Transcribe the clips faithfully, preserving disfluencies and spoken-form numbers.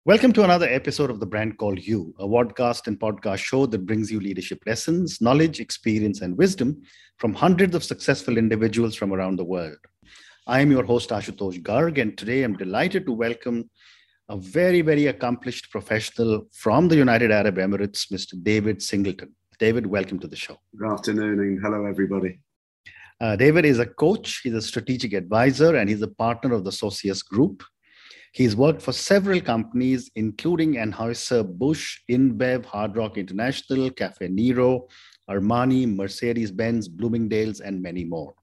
Welcome to another episode of The Brand Called You, a podcast and podcast show that brings you leadership lessons, knowledge, experience, and wisdom from hundreds of successful individuals from around the world. I am your host, Ashutosh Garg, and today I'm delighted to welcome a very, very accomplished professional from the United Arab Emirates, Mister David Singleton. David, welcome to the show. Good afternoon and hello, everybody. Uh, David is a coach, he's a strategic advisor, and he's a partner of the Socius Group. He's worked for several companies, including Anheuser-Busch, InBev, Hard Rock International, Cafe Nero, Armani, Mercedes-Benz, Bloomingdale's, and many more.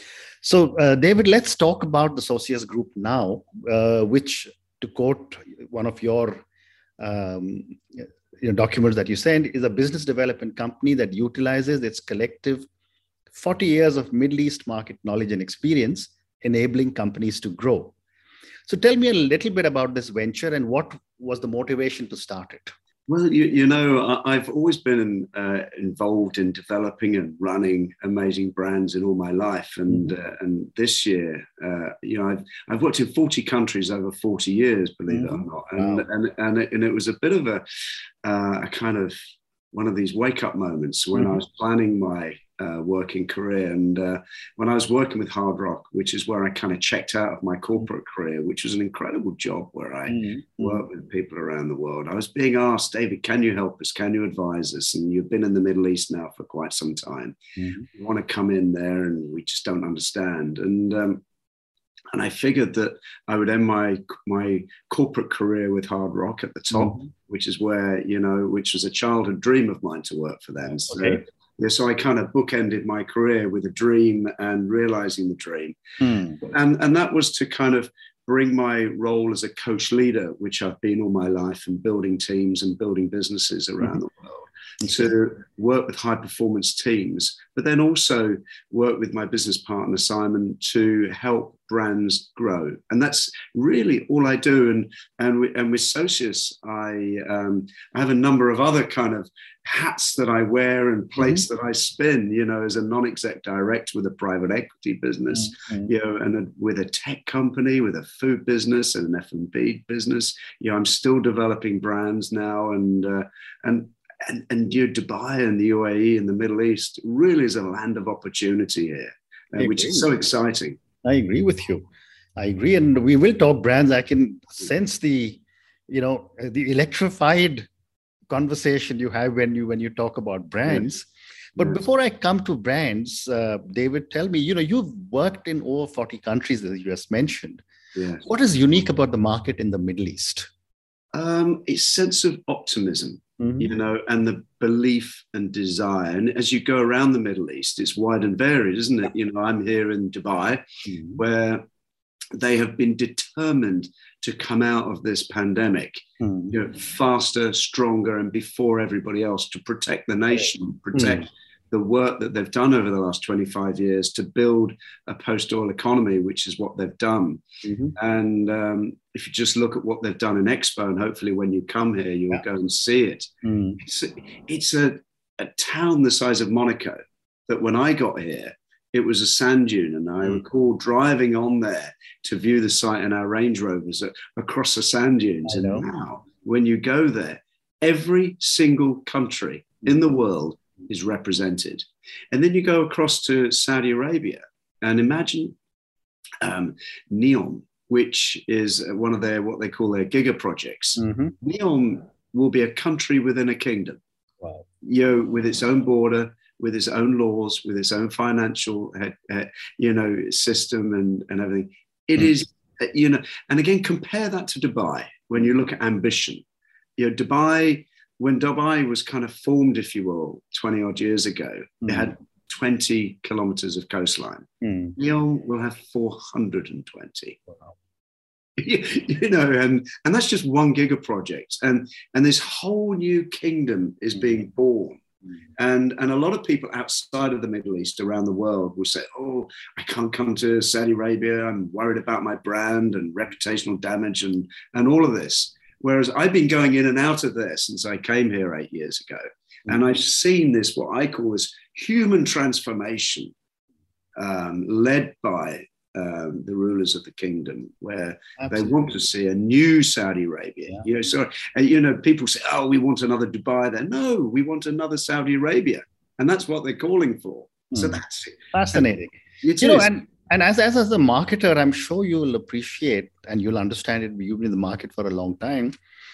So, uh, David, let's talk about the Socius Group now, uh, which, to quote one of your um, you know, documents that you sent, is a business development company that utilizes its collective forty years of Middle East market knowledge and experience, enabling companies to grow. So tell me a little bit about this venture and what was the motivation to start it? Well, you, you know, I've always been uh, involved in developing and running amazing brands in all my life. And mm-hmm. uh, and this year, uh, you know, I've, I've worked in forty countries over forty years, believe mm-hmm. it or not. And, wow. and, and, it, and it was a bit of a, uh, a kind of one of these wake-up moments when mm-hmm. I was planning my uh, working career. And uh, when I was working with Hard Rock, which is where I kind of checked out of my corporate career, which was an incredible job where I mm-hmm. worked with people around the world, I was being asked, David, can you help us? Can you advise us? And you've been in the Middle East now for quite some time. Mm-hmm. You want to come in there and we just don't understand. And um, And I figured that I would end my my corporate career with Hard Rock at the top, mm-hmm. which is where, you know, which was a childhood dream of mine to work for them. So, okay. yeah, so I kind of bookended my career with a dream and realizing the dream. Mm. And, and that was to kind of bring my role as a coach leader, which I've been all my life, and building teams and building businesses around mm-hmm. the world, to work with high performance teams, but then also work with my business partner, Simon, to help brands grow. And that's really all I do. And, and, we, and with Socius, I, um, I have a number of other kind of hats that I wear and plates mm-hmm. that I spin, you know, as a non-exec director with a private equity business, mm-hmm. you know, and a, with a tech company, with a food business and an F and B business. You know, I'm still developing brands now, and, uh, and, And, and you know, Dubai and the U A E and the Middle East really is a land of opportunity here, uh, which is so exciting. I agree with you. I agree. And we will talk brands. I can sense the, you know, the electrified conversation you have when you, when you talk about brands. Yes. But yes. before I come to brands, uh, David, tell me, you know, you've worked in over forty countries, as you just mentioned. Yes. What is unique about the market in the Middle East? Um, its sense of optimism. Mm-hmm. You know, and the belief and desire. And as you go around the Middle East, it's wide and varied, isn't it? You know, I'm here in Dubai, mm-hmm. where they have been determined to come out of this pandemic, mm-hmm. you know, faster, stronger, and before everybody else, to protect the nation, protect mm-hmm. the work that they've done over the last twenty-five years to build a post-oil economy, which is what they've done. Mm-hmm. And um, if you just look at what they've done in Expo, and hopefully when you come here, you'll yeah. go and see it. Mm. It's, a, it's a, a town the size of Monaco that when I got here, it was a sand dune. And I mm. recall driving on there to view the site in our Range Rovers across the sand dunes. And now when you go there, every single country in the world is represented. And then you go across to Saudi Arabia and imagine um, NEOM, which is one of their, what they call their giga projects. Mm-hmm. NEOM will be a country within a kingdom, wow. you know, with its own border, with its own laws, with its own financial, uh, you know, system and, and everything. It mm. is, uh, you know, and again, compare that to Dubai. When you look at ambition, you know, Dubai, when Dubai was kind of formed, if you will, twenty odd years ago, mm. it had twenty kilometers of coastline. Mm. NEOM will have four hundred twenty. Wow. you, you know, and, and that's just one giga project. And, and this whole new kingdom is mm. being born. Mm. And, and a lot of people outside of the Middle East around the world will say, oh, I can't come to Saudi Arabia. I'm worried about my brand and reputational damage and, and all of this. Whereas I've been going in and out of there since I came here eight years ago. Mm. And I've seen this, what I call this human transformation, um, led by um, the rulers of the kingdom, where Absolutely. they want to see a new Saudi Arabia. Yeah. You know, so and, you know, people say, "Oh, we want another Dubai." There, no, we want another Saudi Arabia, and that's what they're calling for. Mm. So that's fascinating. You know, and and as, as as a marketer, I'm sure you will appreciate and you'll understand it. You've been in the market for a long time.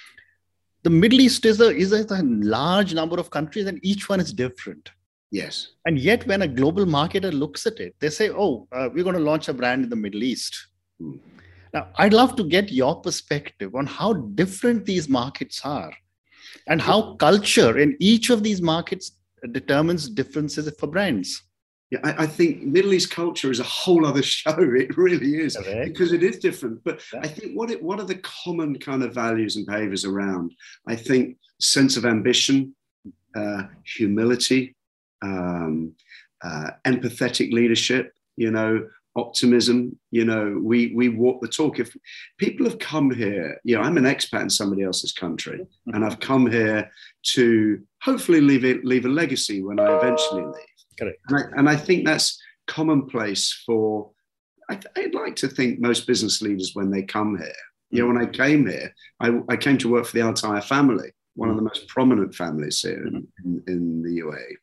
The Middle East is a is a, a large number of countries, and each one is different. Yes. And yet, when a global marketer looks at it, they say, "Oh, uh, we're going to launch a brand in the Middle East." Hmm. Now, I'd love to get your perspective on how different these markets are, and how culture in each of these markets determines differences for brands. Yeah, I, I think Middle East culture is a whole other show. It really is, correct, because it is different. But yeah. I think what it, what are the common kind of values and behaviors around? I think sense of ambition, uh, humility, um, uh, empathetic leadership, you know, optimism. You know, we we walk the talk. If people have come here, you know, I'm an expat in somebody else's country, mm-hmm. and I've come here to hopefully leave it, leave a legacy when I eventually leave. Correct. And I, and I think that's commonplace for, I, I'd like to think most business leaders when they come here. You know, when I came here, I, I came to work for the Al Taya family, one of the most prominent families here in, in, in the U A E.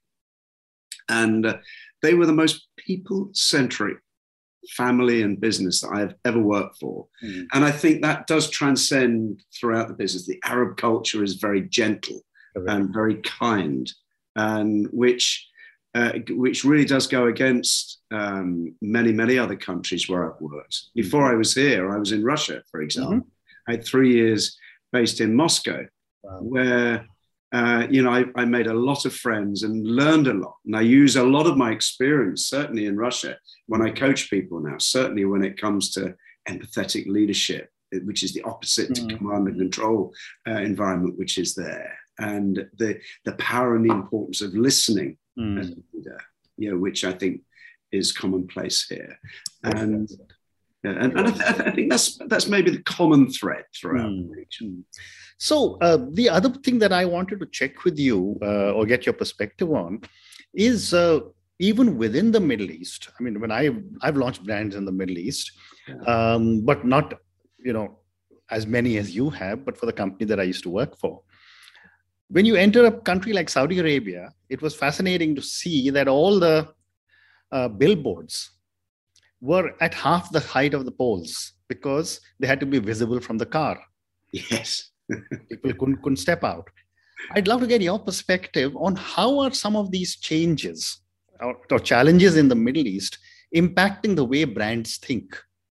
And uh, they were the most people-centric family and business that I have ever worked for. Mm. And I think that does transcend throughout the business. The Arab culture is very gentle okay. and very kind, and which... Uh, which really does go against um, many, many other countries where I've worked. Before I was here, I was in Russia, for example. Mm-hmm. I had three years based in Moscow, wow. where, uh, you know, I, I made a lot of friends and learned a lot. And I use a lot of my experience, certainly in Russia, when I coach people now, certainly when it comes to empathetic leadership, which is the opposite mm-hmm. to command and control uh, environment, which is there. And the, the power and the importance of listening. Mm. As a leader, you know, which I think is commonplace here, and yeah, and, and I, th- I think that's that's maybe the common thread throughout mm. the region. So uh, the other thing that I wanted to check with you uh, or get your perspective on is uh, even within the Middle East. I mean, when I I've launched brands in the Middle East, yeah. um, but not you know as many as you have, but for the company that I used to work for. When you enter a country like Saudi Arabia, it was fascinating to see that all the uh, billboards were at half the height of the poles because they had to be visible from the car. Yes. People couldn't, couldn't step out. I'd love to get your perspective on how are some of these changes or, or challenges in the Middle East impacting the way brands think?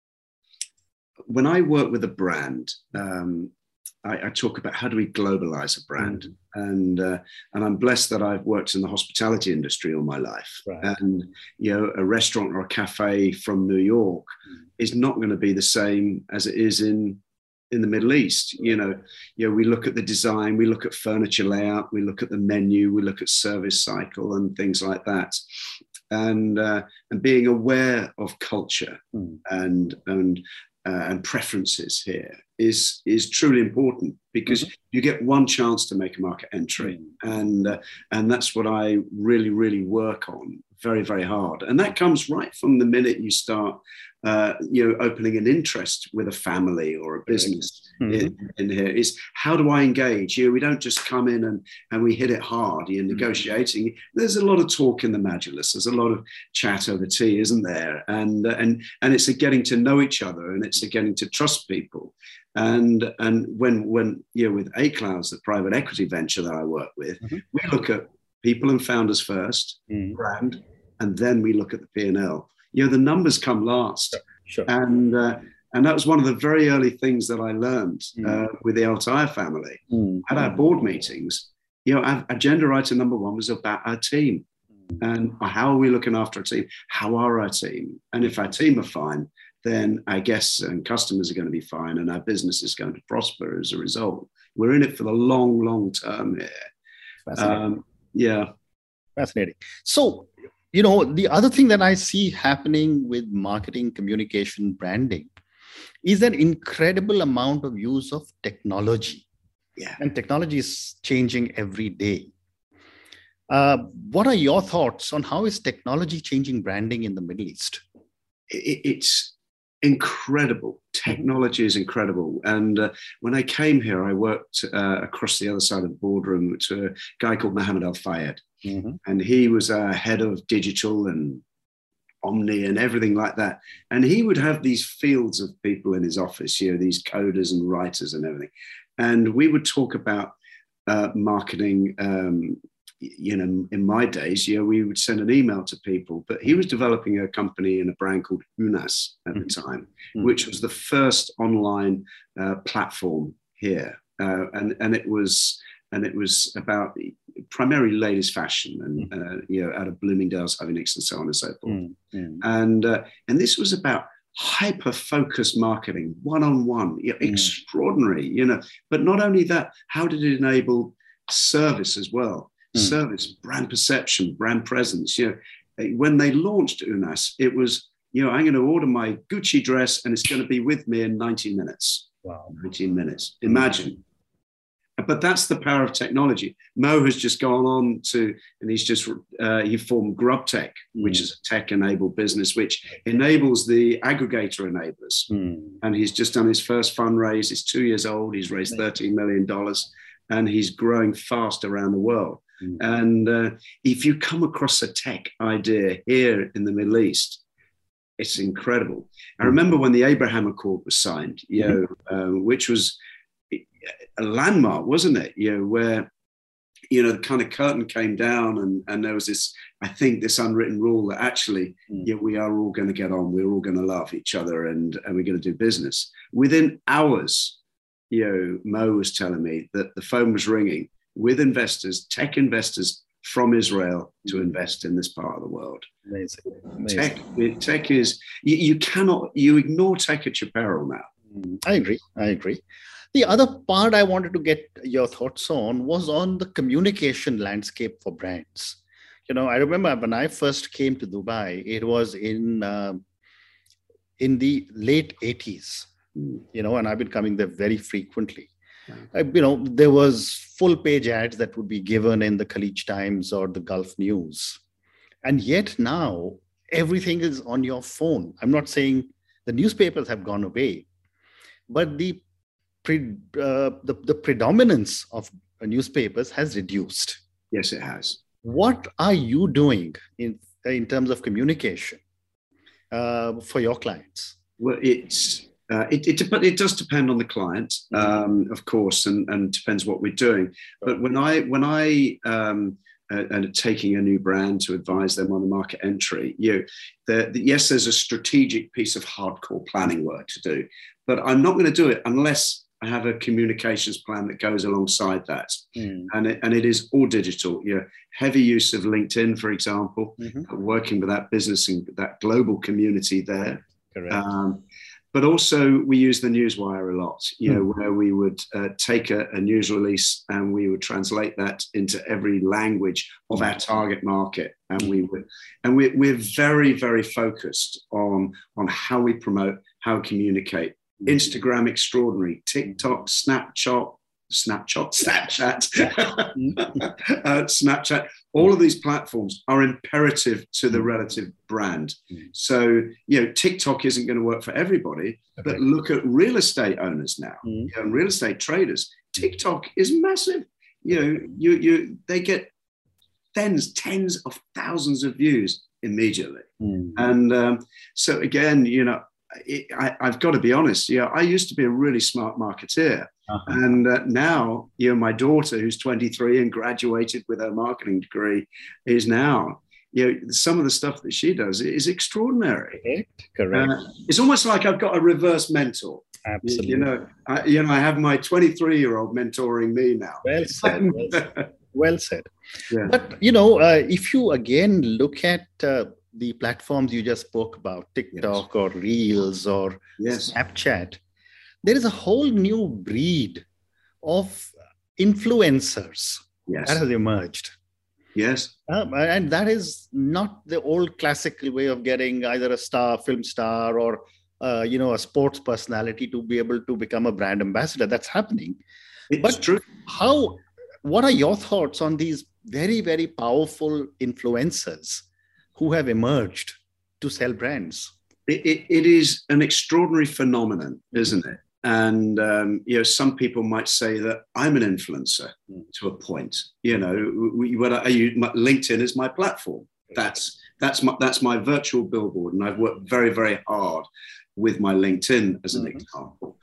When I work with a brand, um, I, I talk about how do we globalize a brand, mm-hmm. and uh, and I'm blessed that I've worked in the hospitality industry all my life, right. and you know a restaurant or a cafe from New York mm-hmm. is not going to be the same as it is in in the Middle East. Right. You know, you know we look at the design, we look at furniture layout, we look at the menu, we look at service cycle and things like that, and uh, and being aware of culture mm-hmm. and and. Uh, and preferences here is is truly important because mm-hmm. you get one chance to make a market entry, mm-hmm. and uh, and that's what I really really work on very very hard, and that comes right from the minute you start uh, you know opening an interest with a family or a business mm-hmm. in, in here is how do I engage you know, we don't just come in and and we hit it hard. You're negotiating. Mm-hmm. There's a lot of talk in the majlis. There's a lot of chat over tea, isn't there? And uh, and and it's a getting to know each other, and it's a getting to trust people. And and when when you know with A Clouds, the private equity venture that I work with, mm-hmm. we look at people and founders first, mm-hmm. brand, and then we look at the P and L. You know, the numbers come last. Sure. And uh, and that was one of the very early things that I learned mm. uh, with the Al Taya family. Mm. At our board meetings, you know, our agenda item number one was about our team. Mm. And how are we looking after our team? How are our team? And if our team are fine, then our guests and customers are going to be fine, and our business is going to prosper as a result. We're in it for the long, long term here. Fascinating. Um, yeah. Fascinating. So, you know, the other thing that I see happening with marketing, communication, branding is an incredible amount of use of technology. Yeah. And technology is changing every day. Uh, what are your thoughts on how is technology changing branding in the Middle East? it, it's incredible. Technology is incredible. And uh, when I came here, I worked uh, across the other side of the boardroom to a guy called Mohammed Al Fayed. Mm-hmm. And he was uh, head of digital and Omni and everything like that. And he would have these fields of people in his office, you know, these coders and writers and everything. And we would talk about uh, marketing. Um, you know, in my days, you know, we would send an email to people, but he was developing a company and a brand called Unas at the time, mm-hmm. which was the first online uh, platform here. Uh, and, and it was, and it was about primarily ladies fashion and, mm-hmm. uh, you know, out of Bloomingdale's, Having-Nix and so on and so forth. Mm-hmm. And, uh, and this was about hyper-focused marketing, one-on-one, you know, mm-hmm. extraordinary, you know, but not only that, how did it enable service as well? Mm. Service, brand perception, brand presence. You know, when they launched Unas, it was, you know, I'm going to order my Gucci dress and it's going to be with me in ninety minutes. Wow. nineteen minutes. Imagine. Mm. But that's the power of technology. Mo has just gone on to, and he's just, uh, he formed GrubTech, mm. which is a tech-enabled business, which enables the aggregator enablers. Mm. And he's just done his first fundraise. He's two years old. He's raised thirteen million dollars and he's growing fast around the world. Mm. And uh, if you come across a tech idea here in the Middle East, it's incredible. I remember when the Abraham Accord was signed, you know, mm-hmm. uh, which was a landmark, wasn't it? You know, where, you know, the kind of curtain came down and, and there was this, I think, this unwritten rule that actually, mm. yeah, we are all going to get on. We're all going to love each other and, and we're going to do business. Within hours, you know, Mo was telling me that the phone was ringing with investors, tech investors from Israel to invest in this part of the world. Amazing. Amazing. Tech, tech is, you, you cannot, you ignore tech at your peril now. I agree. I agree. The other part I wanted to get your thoughts on was on the communication landscape for brands. You know, I remember when I first came to Dubai, it was in, uh, in the late eighties. You know, and I've been coming there very frequently. Uh, you know, there was full page ads that would be given in the Khaleej Times or the Gulf News. And yet now everything is on your phone. I'm not saying the newspapers have gone away, but the, pre, uh, the, the predominance of newspapers has reduced. Yes, it has. What are you doing in, in terms of communication uh, for your clients? Well, it's... Uh, it, it, it does depend on the client, um, of course, and, and depends what we're doing. But when I when I um, uh, and taking a new brand to advise them on the market entry, you know, the, the, yes, there's a strategic piece of hardcore planning work to do, but I'm not going to do it unless I have a communications plan that goes alongside that, mm. and it, and it is all digital. You know, heavy use of LinkedIn, for example, mm-hmm. working with that business and that global community there. Correct. Um, But also we use the newswire a lot, you know, mm. where we would uh, take a, a news release and we would translate that into every language of our target market. And we would, and we, we're very, very focused on, on how we promote, how we communicate. Instagram, extraordinary. TikTok, Snapchat, Snapchat, Snapchat, uh, Snapchat. All of these platforms are imperative to the relative brand. So, you know, TikTok isn't going to work for everybody, okay. but look at real estate owners now, mm. you know, real estate traders. TikTok is massive. You know, you you they get tens, tens of thousands of views immediately. Mm. And um, so again, you know, it, I, I've got to be honest. Yeah, I used to be a really smart marketeer. Uh-huh. And uh, now, you know, my daughter, who's twenty-three and graduated with her marketing degree, is now, you know, some of the stuff that she does is extraordinary. Correct. Correct. Uh, it's almost like I've got a reverse mentor. Absolutely. You, you know, I, you know, I have my twenty-three-year-old mentoring me now. Well said. Well said. Well said. Yeah. But, you know, uh, if you again look at uh, the platforms you just spoke about, TikTok yes. or Reels or yes. Snapchat, there is a whole new breed of influencers yes. that has emerged. Yes. Um, and that is not the old classical way of getting either a star, film star, or, uh, you know, a sports personality to be able to become a brand ambassador. That's happening. It's but true. How, what are your thoughts on these very, very powerful influencers who have emerged to sell brands? it, it, it is an extraordinary phenomenon, isn't it? And, um, you know, some people might say that I'm an influencer mm. to a point. You know, we, what I, you, my, LinkedIn is my platform. That's, that's, my, that's my virtual billboard. And I've worked very, very hard with my LinkedIn as an mm-hmm. example.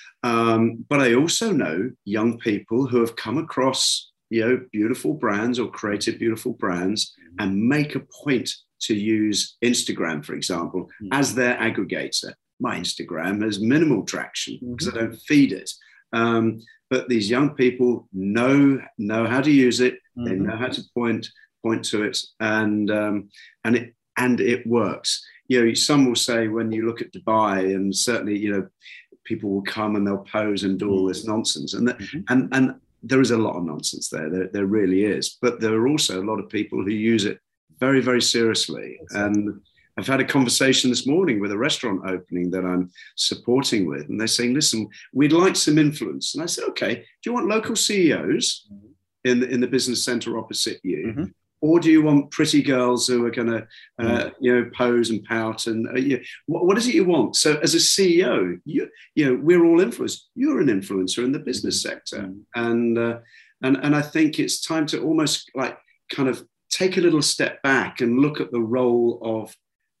Um, but I also know young people who have come across, you know, beautiful brands or created beautiful brands and make a point to use Instagram, for example, mm-hmm. as their aggregator. My Instagram has minimal traction because mm-hmm. I don't feed it. Um, but these young people know, know how to use it. Mm-hmm. They know how to point, point to it, and, um, and it, and it works. You know, some will say when you look at Dubai, and certainly, you know, people will come and they'll pose and do all this nonsense. And, mm-hmm. and, and there is a lot of nonsense there. there. There really is. But there are also a lot of people who use it very, very seriously. Exactly. And I've had a conversation this morning with a restaurant opening that I'm supporting with, and they're saying, listen, we'd like some influence. And I said, okay, do you want local C E Os mm-hmm. in, the, in the business center opposite you? Mm-hmm. Or do you want pretty girls who are going to, uh, mm. you know, pose and pout? And uh, you, what, what is it you want? So as a C E O, you, you know, we're all influencers. You're an influencer in the business sector. Mm. And, uh, and, and I think it's time to almost like kind of take a little step back and look at the role of,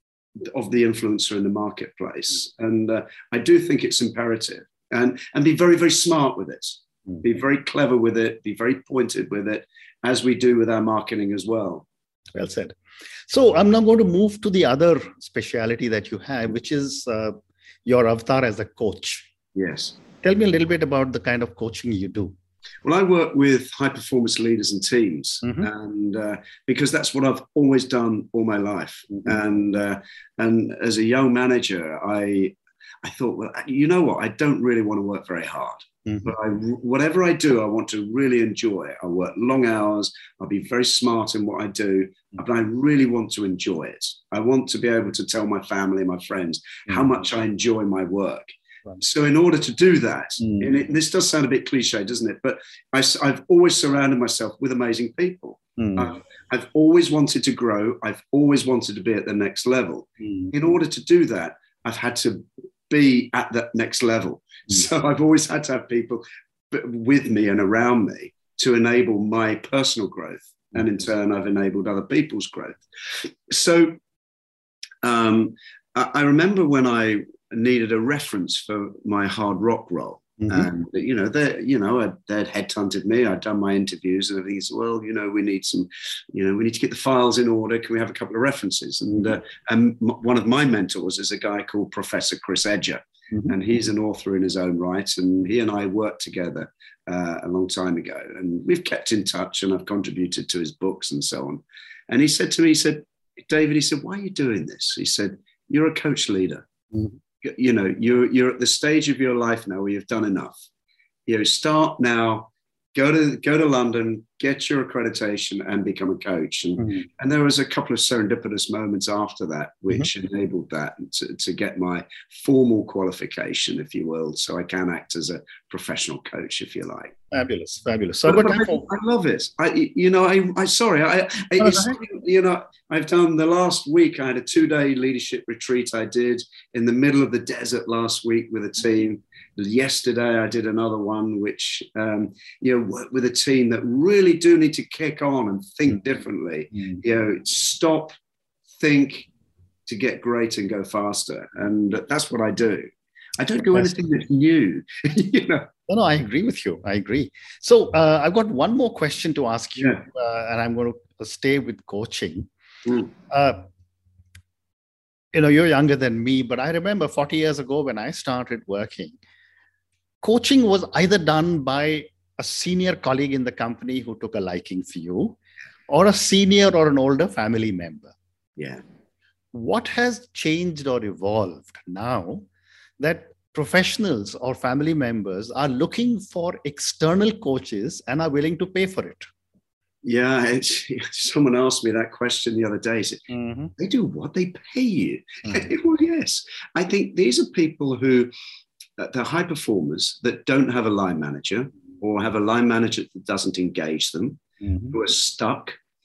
of the influencer in the marketplace. Mm. And uh, I do think it's imperative, and, and be very, very smart with it. Mm. Be very clever with it, be very pointed with it, as we do with our marketing as well. Well said. So I'm now going to move to the other speciality that you have, which is uh, your avatar as a coach. Yes. Tell me a little bit about the kind of coaching you do. Well, I work with high performance leaders and teams, mm-hmm. and uh, because that's what I've always done all my life. Mm-hmm. And uh, and as a young manager, I I thought, well, you know what? I don't really want to work very hard. Mm-hmm. But I, whatever I do, I want to really enjoy it. I work long hours. I'll be very smart in what I do, but I really want to enjoy it. I want to be able to tell my family, my friends, mm-hmm. how much I enjoy my work. Right. So in order to do that, mm-hmm. and, it, and this does sound a bit cliche, doesn't it? But I, I've always surrounded myself with amazing people. Mm-hmm. I've, I've always wanted to grow. I've always wanted to be at the next level. Mm-hmm. In order to do that, I've had to be at that next level. Mm. So I've always had to have people with me and around me to enable my personal growth. And in turn, I've enabled other people's growth. So um, I, I remember when I needed a reference for my hard rock role. Mm-hmm. And, you know, they, you know, they'd headhunted me. I'd done my interviews and everything. So, well, you know, we need some, you know, we need to get the files in order. Can we have a couple of references? And, uh, and m- one of my mentors is a guy called Professor Chris Edger. Mm-hmm. And he's an author in his own right. And he and I worked together uh, a long time ago. And we've kept in touch, and I've contributed to his books and so on. And he said to me, he said, David, he said, why are you doing this? He said, you're a coach leader. Mm-hmm. You know, you're, you're at the stage of your life now where you've done enough. You know, start now, go to go to London, get your accreditation and become a coach. And, mm-hmm. and there was a couple of serendipitous moments after that, which mm-hmm. enabled that to, to get my formal qualification, if you will, so I can act as a professional coach, if you like. Fabulous, fabulous. So but, but I, I love it. I, you know, I, I sorry, I, I it's, you know, I've done the last week. I had a two-day leadership retreat I did in the middle of the desert last week with a team. Yesterday, I did another one, which, um, you know, worked with a team that really do need to kick on and think differently. Mm. You know, stop, think to get great and go faster. And that's what I do. I don't do anything that's new, you know. No, no, I agree with you. I agree. So uh, I've got one more question to ask you, yeah. uh, and I'm going to stay with coaching. Mm. Uh, you know, you're younger than me, but I remember forty years ago when I started working, coaching was either done by a senior colleague in the company who took a liking for you, or a senior or an older family member. Yeah. What has changed or evolved now that professionals or family members are looking for external coaches and are willing to pay for it? Yeah, it's, someone asked me that question the other day. Said, mm-hmm. They do what? They pay you? Mm-hmm. Well, yes. I think these are people who, they're high performers that don't have a line manager or have a line manager that doesn't engage them, mm-hmm. who are stuck,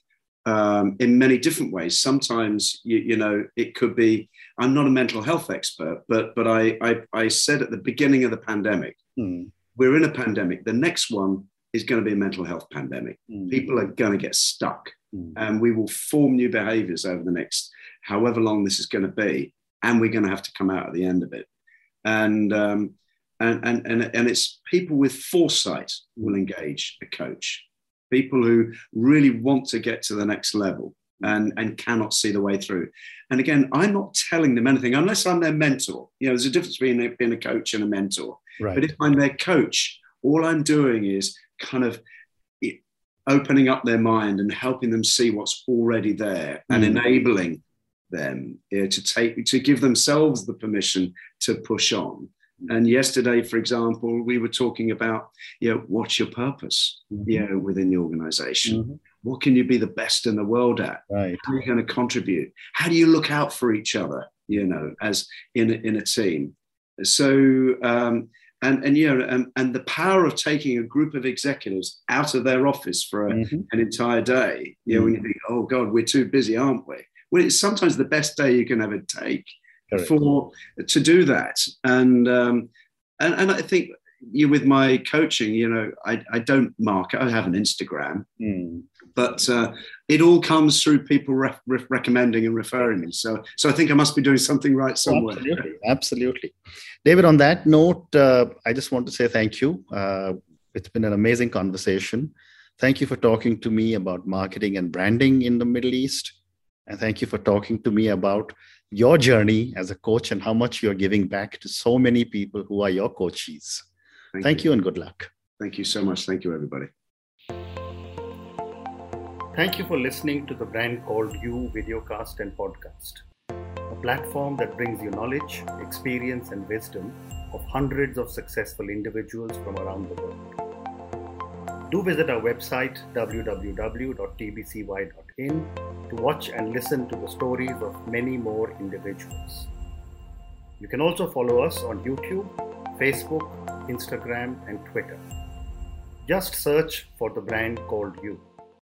um, in many different ways. Sometimes, you, you know, it could be, I'm not a mental health expert, but but I, I, I said at the beginning of the pandemic, mm. we're in a pandemic. The next one is going to be a mental health pandemic. Mm. People are going to get stuck, mm. and we will form new behaviors over the next, however long this is going to be, and we're going to have to come out at the end of it. And um, and, and, and, and it's people with foresight will engage a coach. People who really want to get to the next level and, and cannot see the way through. And again, I'm not telling them anything unless I'm their mentor. You know, there's a difference between being a coach and a mentor. Right. But if I'm their coach, all I'm doing is kind of opening up their mind and helping them see what's already there and mm. enabling them, you know, to take, to give themselves the permission to push on. And yesterday, for example, we were talking about, you know, what's your purpose, mm-hmm. you know, within the organization? Mm-hmm. What can you be the best in the world at? Right. How are you going to contribute? How do you look out for each other, you know, as in a, in a team? So, um, and, and, you know, and, and the power of taking a group of executives out of their office for a, mm-hmm. an entire day, you know, mm-hmm. when you think, oh God, we're too busy, aren't we? Well, it's sometimes the best day you can ever take. Correct. For to do that, and um, and and I think you with my coaching, you know, I, I don't market. I have an Instagram, mm. but uh, it all comes through people re- re- recommending and referring me. So so I think I must be doing something right somewhere. Absolutely, absolutely. David, on that note, uh, I just want to say thank you. Uh, it's been an amazing conversation. Thank you for talking to me about marketing and branding in the Middle East, and thank you for talking to me about your journey as a coach and how much you're giving back to so many people who are your coaches. Thank, Thank you. you and good luck. Thank you so much. Thank you, everybody. Thank you for listening to the Brand Called You videocast and podcast, a platform that brings you knowledge, experience, and wisdom of hundreds of successful individuals from around the world. Do visit our website, w w w dot t b c y dot in, to watch and listen to the stories of many more individuals. You can also follow us on YouTube, Facebook, Instagram, and Twitter. Just search for the Brand Called You.